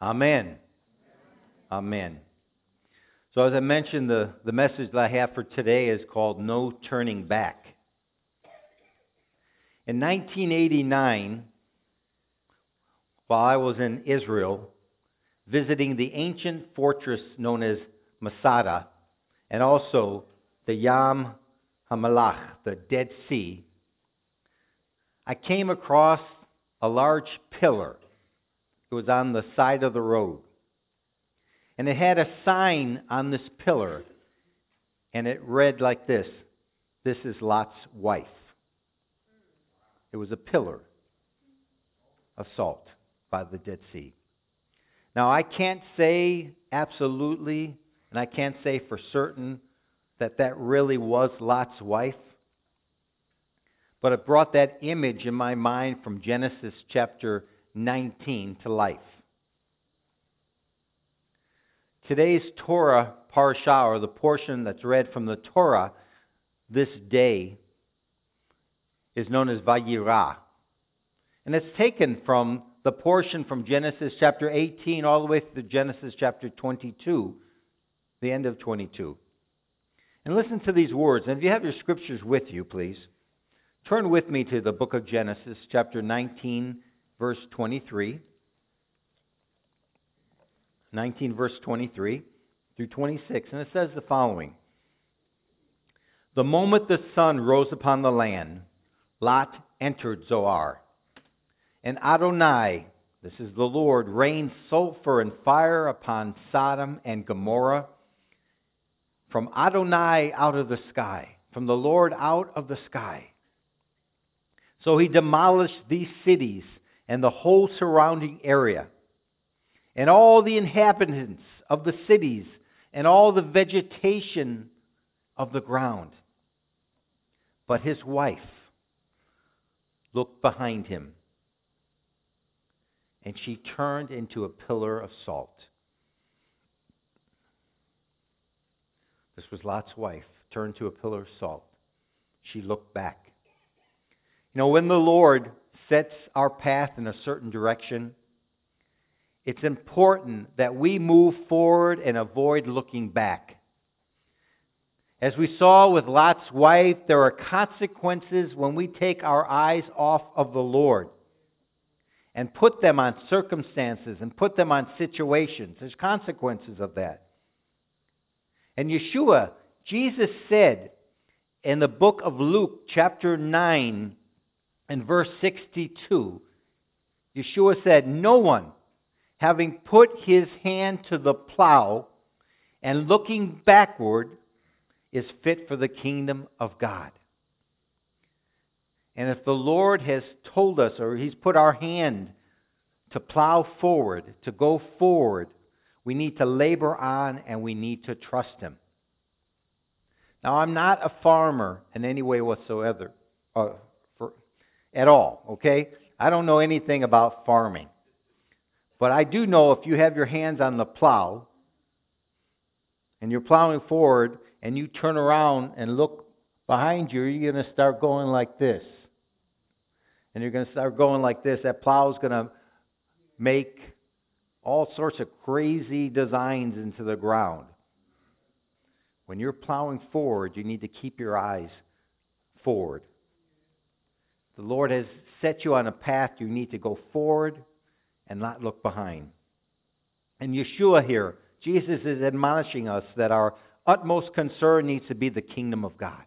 Amen. Amen. So as I mentioned, the message that I have for today is called No Turning Back. In 1989, while I was in Israel, visiting the ancient fortress known as Masada, and also the Yam HaMelech, the Dead Sea, I came across a large pillar. It was on the side of the road. And it had a sign on this pillar, and it read like this: "This is Lot's wife." It was a pillar of salt by the Dead Sea. Now, I can't say absolutely, and I can't say for certain that that really was Lot's wife, but it brought that image in my mind from Genesis chapter 19 to life. Today's Torah Parsha, or the portion that's read from the Torah this day, is known as Vayirah. And it's taken from the portion from Genesis chapter 18 all the way to Genesis chapter 22, the end of 22. And listen to these words. And if you have your scriptures with you, please, turn with me to the book of Genesis chapter 19, verse 23. 19 verse 23 through 26, and it says the following: "The moment the sun rose upon the land, Lot entered Zoar. And Adonai, this is the Lord, rained sulfur and fire upon Sodom and Gomorrah from Adonai out of the sky, from the Lord out of the sky. So he demolished these cities and the whole surrounding area, and all the inhabitants of the cities, and all the vegetation of the ground. But his wife looked behind him, and she turned into a pillar of salt." This was Lot's wife, turned to a pillar of salt. She looked back. You know, when the Lord sets our path in a certain direction, it's important that we move forward and avoid looking back. As we saw with Lot's wife, there are consequences when we take our eyes off of the Lord and put them on circumstances and put them on situations. There's consequences of that. And Yeshua, Jesus said in the book of Luke, chapter 9, and verse 62, Yeshua said, "No one, having put his hand to the plow and looking backward, is fit for the kingdom of God." And if the Lord has told us, or He's put our hand to plow forward, to go forward, we need to labor on and we need to trust Him. Now, I'm not a farmer in any way whatsoever, at all, okay? I don't know anything about farming. But I do know if you have your hands on the plow and you're plowing forward and you turn around and look behind you, you're going to start going like this. And you're going to start going like this. That plow is going to make all sorts of crazy designs into the ground. When you're plowing forward, you need to keep your eyes forward. The Lord has set you on a path. You need to go forward and not look behind. And Yeshua here, Jesus is admonishing us that our utmost concern needs to be the kingdom of God,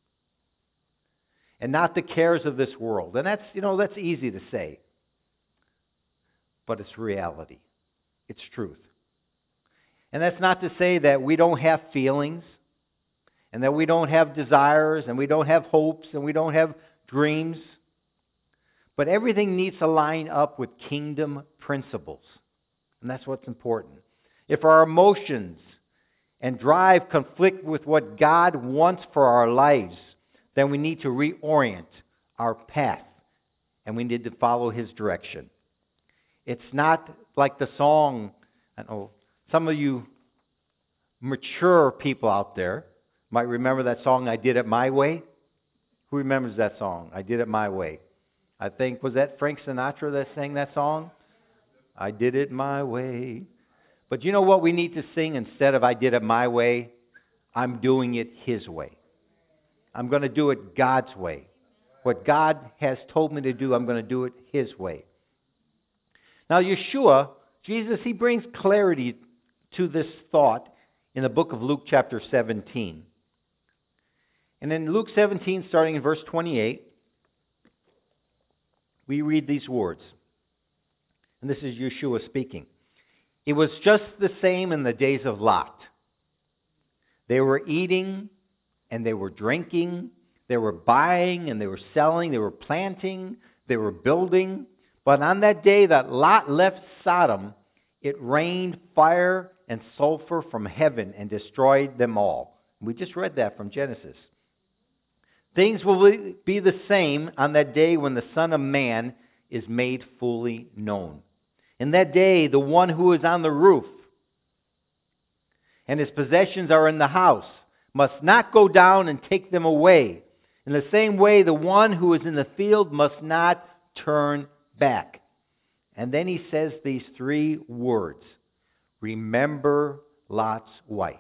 and not the cares of this world. And that's easy to say, but it's reality. It's truth. And that's not to say that we don't have feelings, and that we don't have desires, and we don't have hopes, and we don't have dreams. But everything needs to line up with kingdom principles. And that's what's important. If our emotions and drive conflict with what God wants for our lives, then we need to reorient our path. And we need to follow His direction. It's not like the song, I know some of you mature people out there might remember that song, "I Did It My Way." Who remembers that song, "I Did It My Way"? I think, was that Frank Sinatra that sang that song? I did it my way. But you know what we need to sing instead of I did it my way? I'm doing it His way. I'm going to do it God's way. What God has told me to do, I'm going to do it His way. Now, Yeshua, Jesus, He brings clarity to this thought in the book of Luke chapter 17. And in Luke 17, starting in verse 28, we read these words. And this is Yeshua speaking. It was just the same in the days of Lot. They were eating and they were drinking. They were buying and they were selling. They were planting. They were building. But on that day that Lot left Sodom, it rained fire and sulfur from heaven and destroyed them all. We just read that from Genesis. Things will be the same on that day when the Son of Man is made fully known. In that day, the one who is on the roof and his possessions are in the house must not go down and take them away. In the same way, the one who is in the field must not turn back. And then he says these three words. Remember Lot's wife.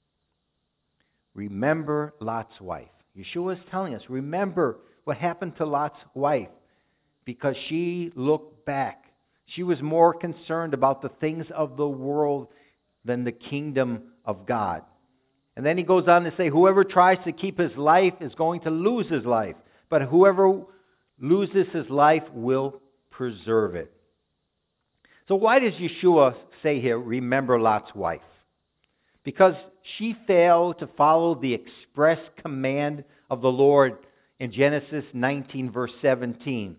Remember Lot's wife. Yeshua is telling us, remember what happened to Lot's wife, because she looked back. She was more concerned about the things of the world than the kingdom of God. And then he goes on to say, whoever tries to keep his life is going to lose his life, but whoever loses his life will preserve it. So why does Yeshua say here, remember Lot's wife? Because she failed to follow the express command of the Lord in Genesis 19, verse 17,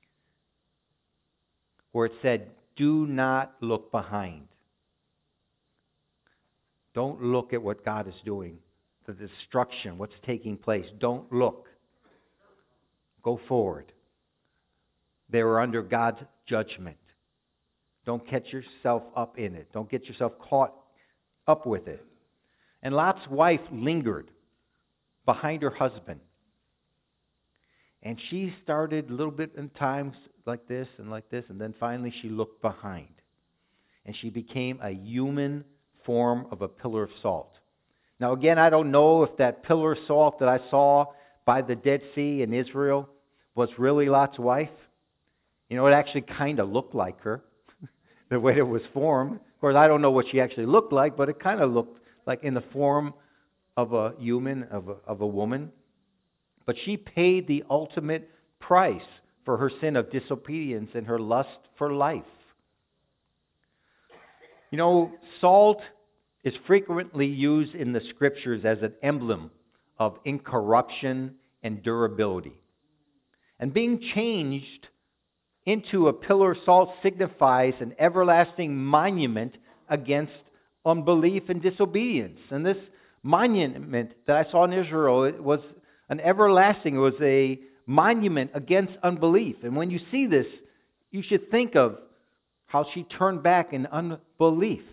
where it said, do not look behind. Don't look at what God is doing, the destruction, what's taking place. Don't look. Go forward. They were under God's judgment. Don't catch yourself up in it. Don't get yourself caught up with it. And Lot's wife lingered behind her husband. And she started a little bit in times like this, and then finally she looked behind. And she became a human form of a pillar of salt. Now again, I don't know if that pillar of salt that I saw by the Dead Sea in Israel was really Lot's wife. You know, it actually kind of looked like her, the way it was formed. Of course, I don't know what she actually looked like, but it kind of looked like in the form of a human, of a woman. But she paid the ultimate price for her sin of disobedience and her lust for life. You know, salt is frequently used in the Scriptures as an emblem of incorruption and durability. And being changed into a pillar of salt signifies an everlasting monument against unbelief and disobedience. And this monument that I saw in Israel, it was an everlasting, it was a monument against unbelief. And when you see this, you should think of how she turned back in unbelief.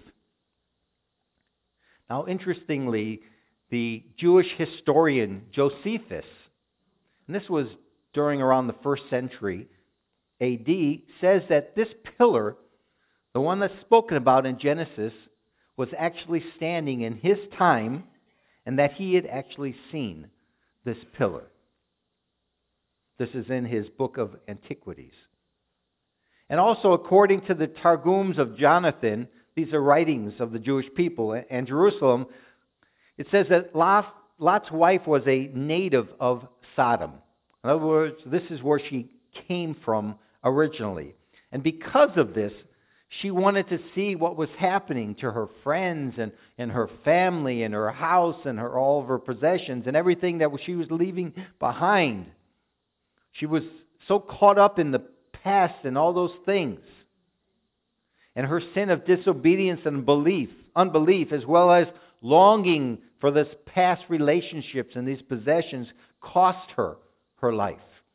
Now, interestingly, the Jewish historian Josephus, and this was during around the 1st century A.D., says that this pillar, the one that's spoken about in Genesis, was actually standing in his time, and that he had actually seen this pillar. This is in his book of Antiquities. And also, according to the Targums of Jonathan, these are writings of the Jewish people and Jerusalem, it says that Lot's wife was a native of Sodom. In other words, this is where she came from originally. And because of this, she wanted to see what was happening to her friends and her family and her house and all of her possessions and everything that she was leaving behind. She was so caught up in the past and all those things. And her sin of disobedience and unbelief, as well as longing for this past relationships and these possessions, cost her her life.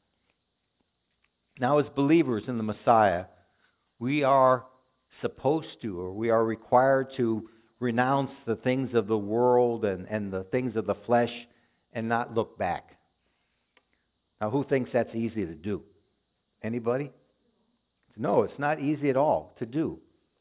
Now, as believers in the Messiah, we are supposed to, or we are required to renounce the things of the world and the things of the flesh and not look back. Now, who thinks that's easy to do? Anybody? No, it's not easy at all to do.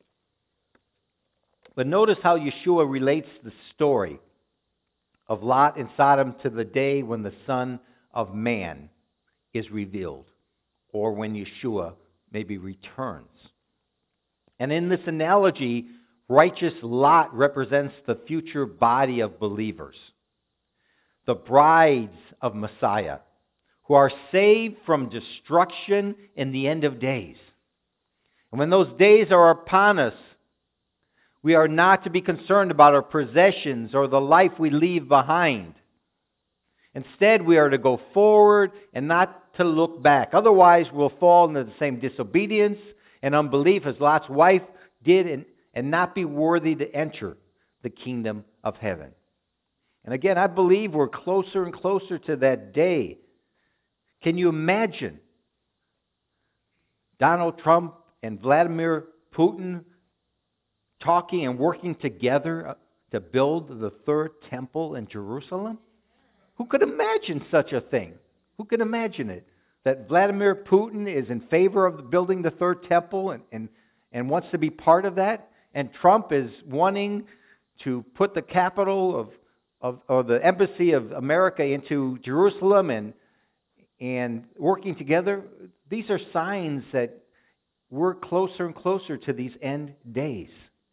But notice how Yeshua relates the story of Lot and Sodom to the day when the Son of Man is revealed, or when Yeshua maybe returns. And in this analogy, righteous Lot represents the future body of believers, the brides of Messiah, who are saved from destruction in the end of days. And when those days are upon us, we are not to be concerned about our possessions or the life we leave behind. Instead, we are to go forward and not to look back. Otherwise, we'll fall into the same disobedience and unbelief as Lot's wife did and not be worthy to enter the kingdom of heaven. And again, I believe we're closer and closer to that day. Can you imagine Donald Trump and Vladimir Putin talking and working together to build the third temple in Jerusalem? Who could imagine such a thing? Who could imagine it? That Vladimir Putin is in favor of building the third temple and wants to be part of that? And Trump is wanting to put the capital or the embassy of America into Jerusalem and working together? These are signs that we're closer and closer to these end days.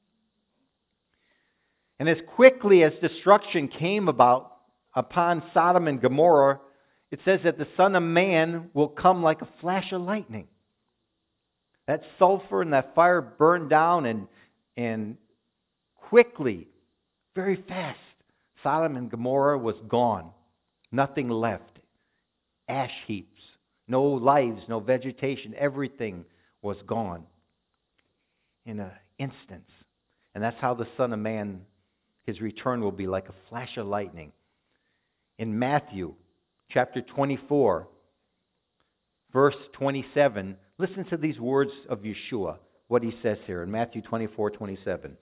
And as quickly as destruction came about upon Sodom and Gomorrah, it says that the Son of Man will come like a flash of lightning. That sulfur and that fire burned down and quickly, very fast, Sodom and Gomorrah was gone. Nothing left. Ash heaps. No lives, no vegetation. Everything was gone in an instant. And that's how the Son of Man, His return will be like a flash of lightning. In Matthew chapter 24, verse 27, listen to these words of Yeshua, what He says here in Matthew 24:27.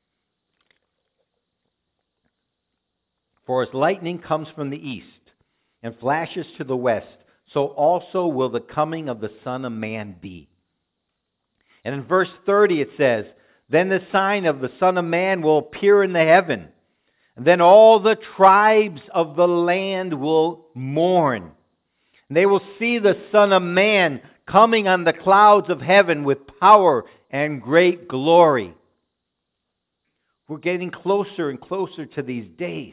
For as lightning comes from the east and flashes to the west, so also will the coming of the Son of Man be. And in verse 30 it says, Then the sign of the Son of Man will appear in the heaven, and then all the tribes of the land will mourn. And they will see the Son of Man coming on the clouds of heaven with power and great glory. We're getting closer and closer to these days.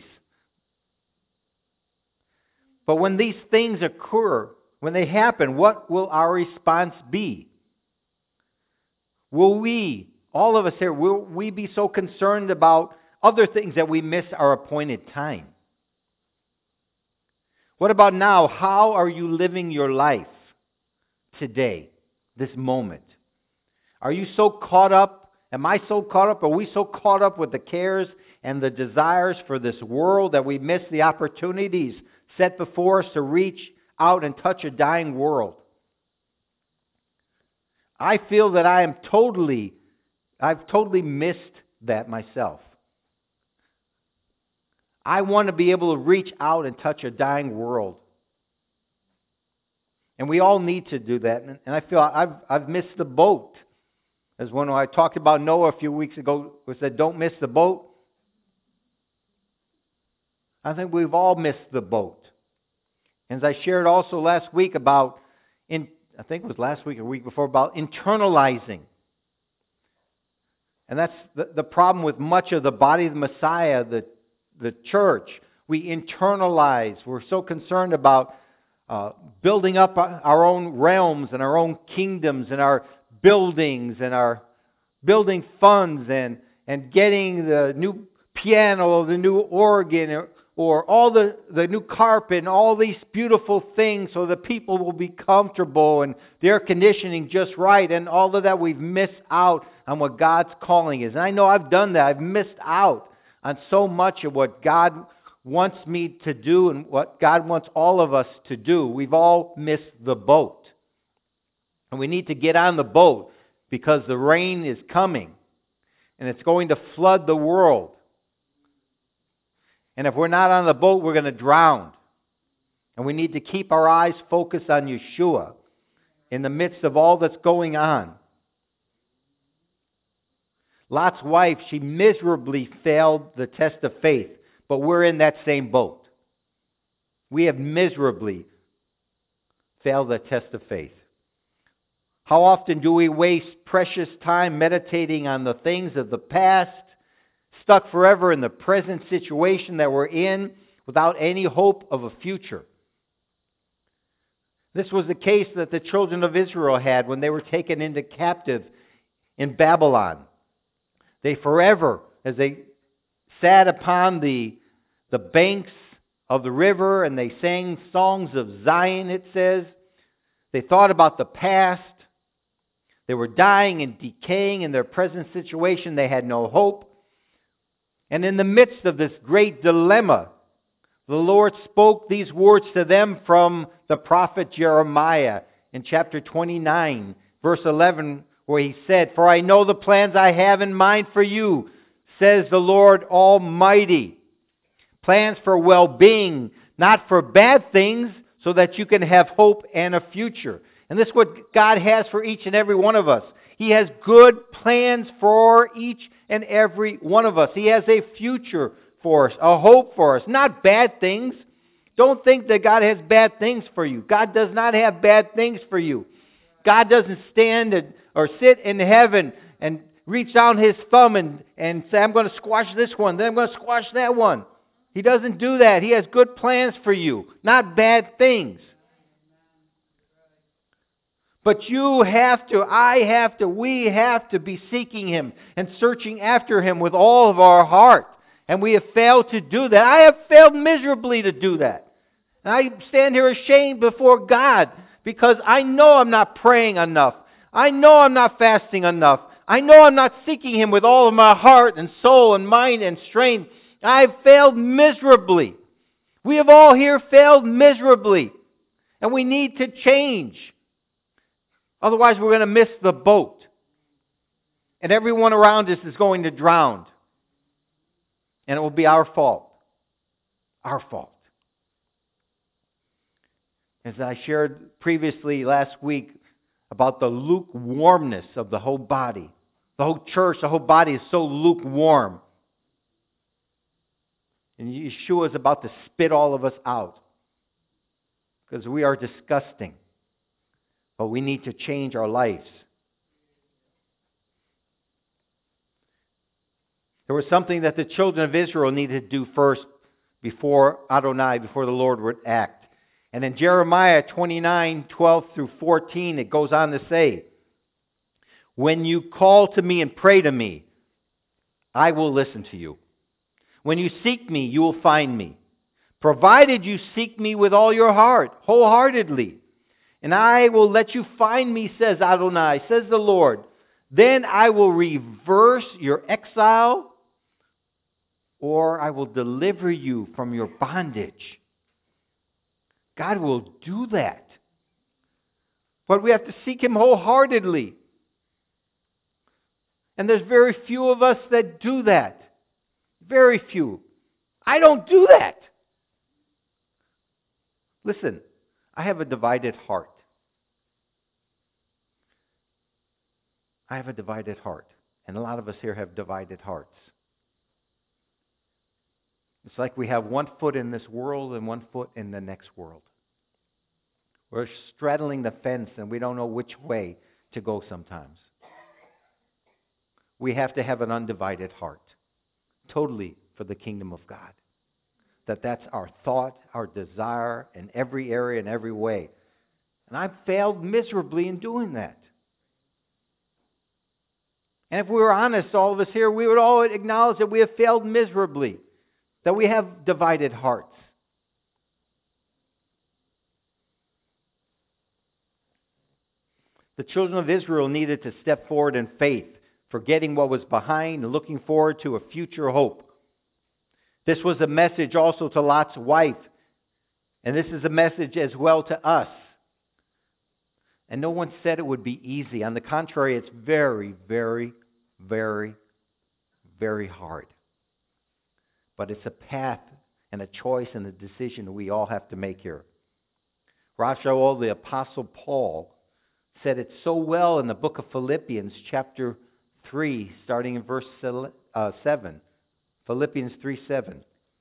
But when these things occur, when they happen, what will our response be? Will we, all of us here, will we be so concerned about other things that we miss our appointed time? What about now? How are you living your life today, this moment? Are you so caught up? Am I so caught up? Are we so caught up with the cares and the desires for this world that we miss the opportunities set before us to reach out and touch a dying world? I feel that I've totally missed that myself. I want to be able to reach out and touch a dying world. And we all need to do that. And I feel I've missed the boat. As when I talked about Noah a few weeks ago, we said, don't miss the boat. I think we've all missed the boat. As I shared also last week about, I think it was last week or week before, about internalizing. And that's the problem with much of the body of the Messiah, the church. We internalize. We're so concerned about building up our own realms and our own kingdoms and our buildings and our building funds and getting the new piano, the new organ, or all the new carpet and all these beautiful things so the people will be comfortable and the air conditioning just right, and all of that. We've missed out on what God's calling is. And I know I've done that. I've missed out on so much of what God wants me to do and what God wants all of us to do. We've all missed the boat. And we need to get on the boat because the rain is coming and it's going to flood the world. And if we're not on the boat, we're going to drown. And we need to keep our eyes focused on Yeshua in the midst of all that's going on. Lot's wife, she miserably failed the test of faith, but we're in that same boat. We have miserably failed the test of faith. How often do we waste precious time meditating on the things of the past, stuck forever in the present situation that we're in, without any hope of a future? This was the case that the children of Israel had when they were taken into captive in Babylon. They forever, as they sat upon the banks of the river and they sang songs of Zion, it says, they thought about the past. They were dying and decaying in their present situation. They had no hope. And in the midst of this great dilemma, the Lord spoke these words to them from the prophet Jeremiah in chapter 29, verse 11, where he said, "For I know the plans I have in mind for you, says the Lord Almighty. Plans for well-being, not for bad things, so that you can have hope and a future." And this is what God has for each and every one of us. He has good plans for each and every one of us. He has a future for us, a hope for us, not bad things. Don't think that God has bad things for you. God does not have bad things for you. God doesn't stand or sit in heaven and reach down His thumb and say, "I'm going to squash this one, then I'm going to squash that one." He doesn't do that. He has good plans for you, not bad things. But you have to, I have to, we have to be seeking Him and searching after Him with all of our heart. And we have failed to do that. I have failed miserably to do that. And I stand here ashamed before God because I know I'm not praying enough. I know I'm not fasting enough. I know I'm not seeking Him with all of my heart and soul and mind and strength. I've failed miserably. We have all here failed miserably. And we need to change. Otherwise, we're going to miss the boat. And everyone around us is going to drown. And it will be our fault. Our fault. As I shared previously last week about the lukewarmness of the whole body. The whole church, the whole body is so lukewarm. And Yeshua is about to spit all of us out. Because we are disgusting. But we need to change our lives. There was something that the children of Israel needed to do first before Adonai, before the Lord would act. And in Jeremiah 29:12 through 14, it goes on to say, "When you call to me and pray to me, I will listen to you. When you seek me, you will find me. Provided you seek me with all your heart, wholeheartedly. And I will let you find me, says Adonai, says the Lord. Then I will reverse your exile, or I will deliver you from your bondage." God will do that. But we have to seek Him wholeheartedly. And there's very few of us that do that. Very few. I don't do that. Listen, I have a divided heart. I have a divided heart. And a lot of us here have divided hearts. It's like we have one foot in this world and one foot in the next world. We're straddling the fence and we don't know which way to go sometimes. We have to have an undivided heart. Totally for the kingdom of God. That's our thought, our desire in every area, in every way. And I've failed miserably in doing that. And if we were honest, all of us here, we would all acknowledge that we have failed miserably. That we have divided hearts. The children of Israel needed to step forward in faith, forgetting what was behind and looking forward to a future hope. This was a message also to Lot's wife. And this is a message as well to us. And no one said it would be easy. On the contrary, it's very, very, very, very hard. But it's a path and a choice and a decision we all have to make here. Rav Shaul, the Apostle Paul, said it so well in the book of Philippians, chapter 3, starting in verse 7. Philippians 3:7.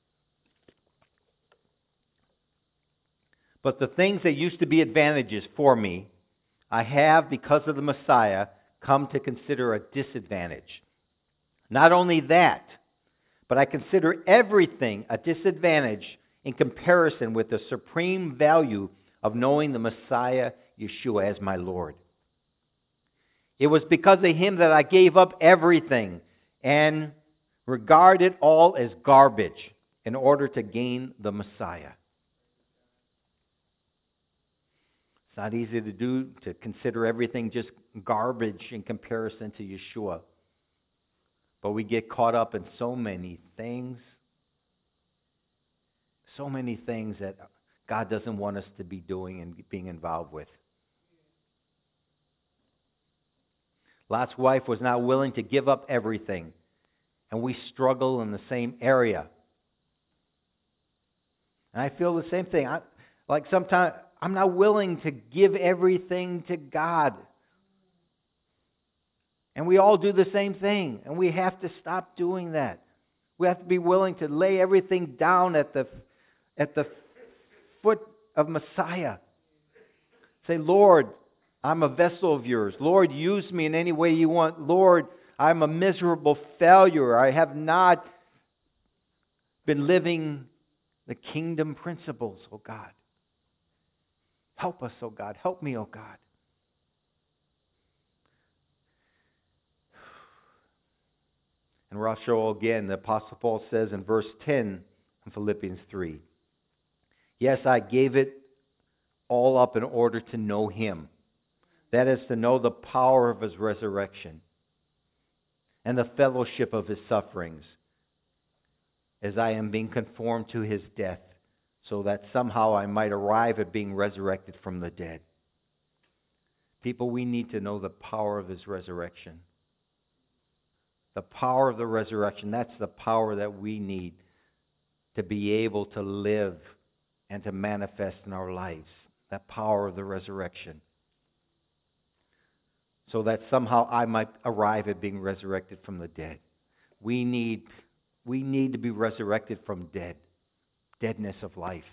But the things that used to be advantages for me, I have, because of the Messiah, come to consider a disadvantage. Not only that, but I consider everything a disadvantage in comparison with the supreme value of knowing the Messiah, Yeshua, as my Lord. It was because of Him that I gave up everything and regard it all as garbage in order to gain the Messiah. It's not easy to do, to consider everything just garbage in comparison to Yeshua. But we get caught up in so many things that God doesn't want us to be doing and being involved with. Lot's wife was not willing to give up everything, and we struggle in the same area. And I feel the same thing. Sometimes I'm not willing to give everything to God. And we all do the same thing, and we have to stop doing that. We have to be willing to lay everything down at the foot of Messiah. Say, Lord, I'm a vessel of yours. Lord, use me in any way you want. Lord, I'm a miserable failure. I have not been living the kingdom principles, oh God. Help us, oh God. Help me, oh God. And Rosh Hashanah again, the Apostle Paul says in verse 10 in Philippians 3, yes, I gave it all up in order to know Him. That is, to know the power of His resurrection and the fellowship of His sufferings, as I am being conformed to His death, so that somehow I might arrive at being resurrected from the dead. People, we need to know the power of His resurrection. The power of the resurrection, that's the power that we need to be able to live and to manifest in our lives. That power of the resurrection. So that somehow I might arrive at being resurrected from the dead. We need to be resurrected from deadness of life.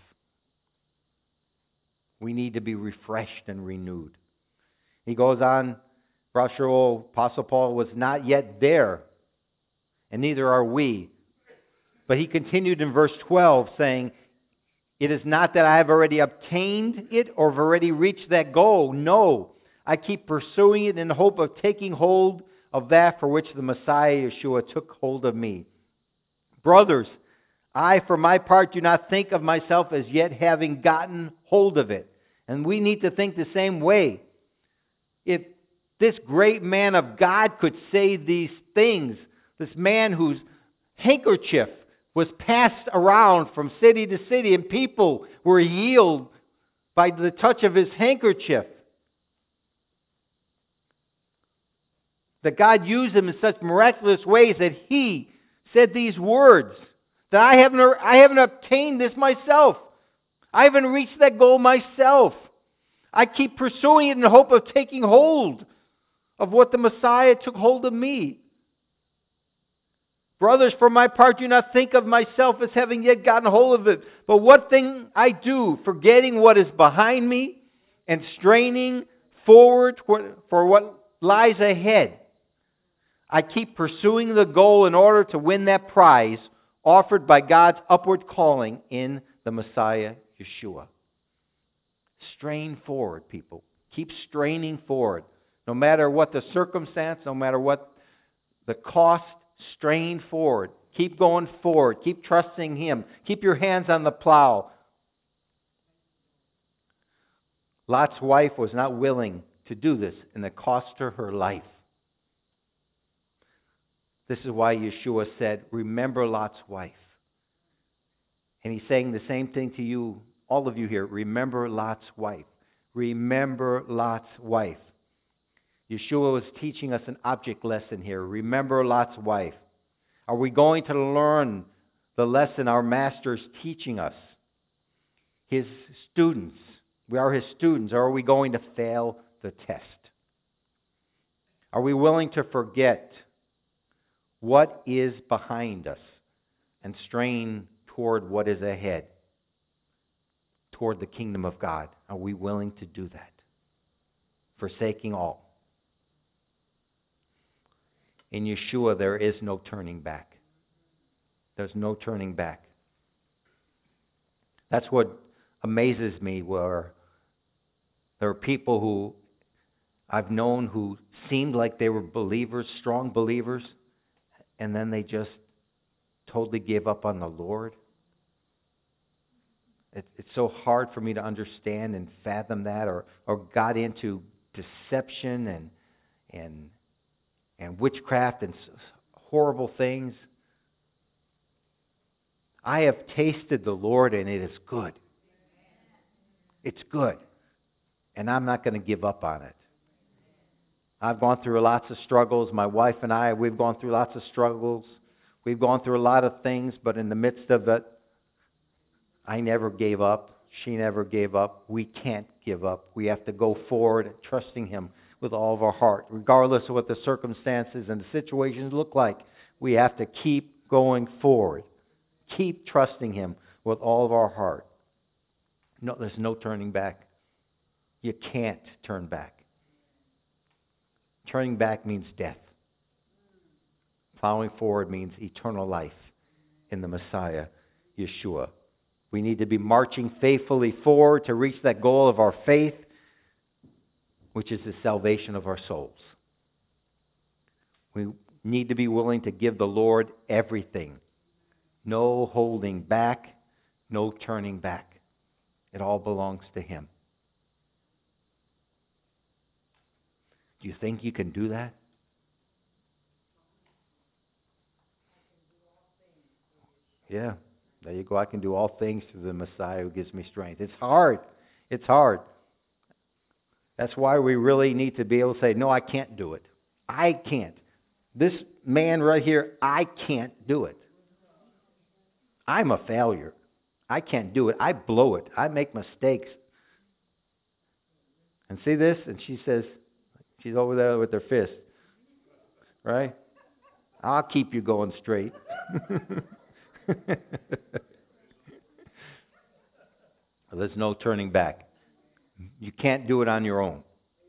We need to be refreshed and renewed. He goes on, Apostle Paul was not yet there, and neither are we. But he continued in verse 12 saying, it is not that I have already obtained it or have already reached that goal. No, I keep pursuing it in the hope of taking hold of that for which the Messiah Yeshua took hold of me. Brothers, I, for my part, do not think of myself as yet having gotten hold of it. And we need to think the same way. If this great man of God could say these things, this man whose handkerchief was passed around from city to city and people were healed by the touch of his handkerchief, that God used him in such miraculous ways that he said these words, that I haven't obtained this myself. I haven't reached that goal myself. I keep pursuing it in the hope of taking hold of what the Messiah took hold of me. Brothers, for my part, do not think of myself as having yet gotten hold of it. But what thing I do, forgetting what is behind me and straining forward for what lies ahead, I keep pursuing the goal in order to win that prize offered by God's upward calling in the Messiah, Yeshua. Strain forward, people. Keep straining forward. No matter what the circumstance, no matter what the cost, strain forward. Keep going forward. Keep trusting Him. Keep your hands on the plow. Lot's wife was not willing to do this, and it cost her her life. This is why Yeshua said, remember Lot's wife. And He's saying the same thing to you, all of you here. Remember Lot's wife. Remember Lot's wife. Yeshua was teaching us an object lesson here. Remember Lot's wife. Are we going to learn the lesson our Master is teaching us? His students. We are His students. Or are we going to fail the test? Are we willing to forget what is behind us and strain toward what is ahead, toward the kingdom of God? Are we willing to do that? Forsaking all. In Yeshua, there is no turning back. There's no turning back. That's what amazes me, where there are people who I've known who seemed like they were believers, strong believers, and then they just totally gave up on the Lord. It's so hard for me to understand and fathom that, or got into deception and witchcraft and horrible things. I have tasted the Lord, and it is good. It's good. And I'm not going to give up on it. I've gone through lots of struggles. My wife and I, we've gone through lots of struggles. We've gone through a lot of things, but in the midst of it, I never gave up. She never gave up. We can't give up. We have to go forward, trusting Him with all of our heart. Regardless of what the circumstances and the situations look like, we have to keep going forward. Keep trusting Him with all of our heart. No, there's no turning back. You can't turn back. Turning back means death. Plowing forward means eternal life in the Messiah, Yeshua. We need to be marching faithfully forward to reach that goal of our faith, which is the salvation of our souls. We need to be willing to give the Lord everything. No holding back, no turning back. It all belongs to Him. Do you think you can do that? Yeah, there you go. I can do all things through the Messiah who gives me strength. It's hard. It's hard. That's why we really need to be able to say, no, I can't do it. I can't. This man right here, I can't do it. I'm a failure. I can't do it. I blow it. I make mistakes. And see this? And she says, she's over there with her fist. Right? I'll keep you going straight. There's no turning back. You can't do it on your own.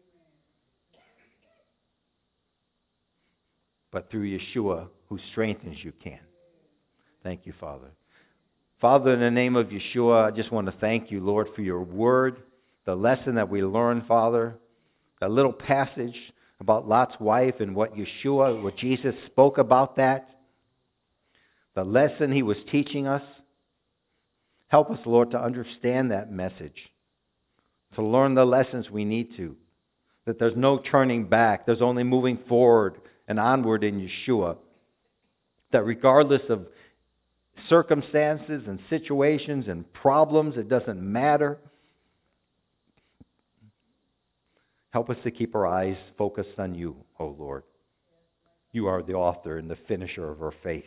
But through Yeshua, who strengthens you, can. Thank you, Father. Father, in the name of Yeshua, I just want to thank you, Lord, for your word, the lesson that we learned, Father, that little passage about Lot's wife and what Jesus spoke about that, the lesson he was teaching us. Help us, Lord, to understand that message, to learn the lessons we need to, that there's no turning back, there's only moving forward and onward in Yeshua, that regardless of circumstances and situations and problems, it doesn't matter. Help us to keep our eyes focused on you, O Lord. You are the author and the finisher of our faith.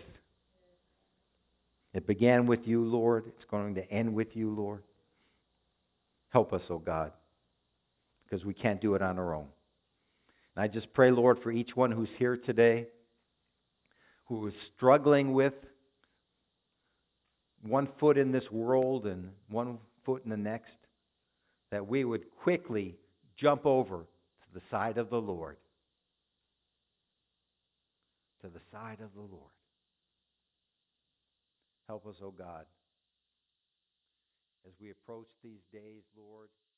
It began with you, Lord. It's going to end with you, Lord. Help us, O God, because we can't do it on our own. And I just pray, Lord, for each one who's here today, who is struggling with one foot in this world and one foot in the next, that we would quickly jump over to the side of the Lord. To the side of the Lord. Help us, O God, as we approach these days, Lord.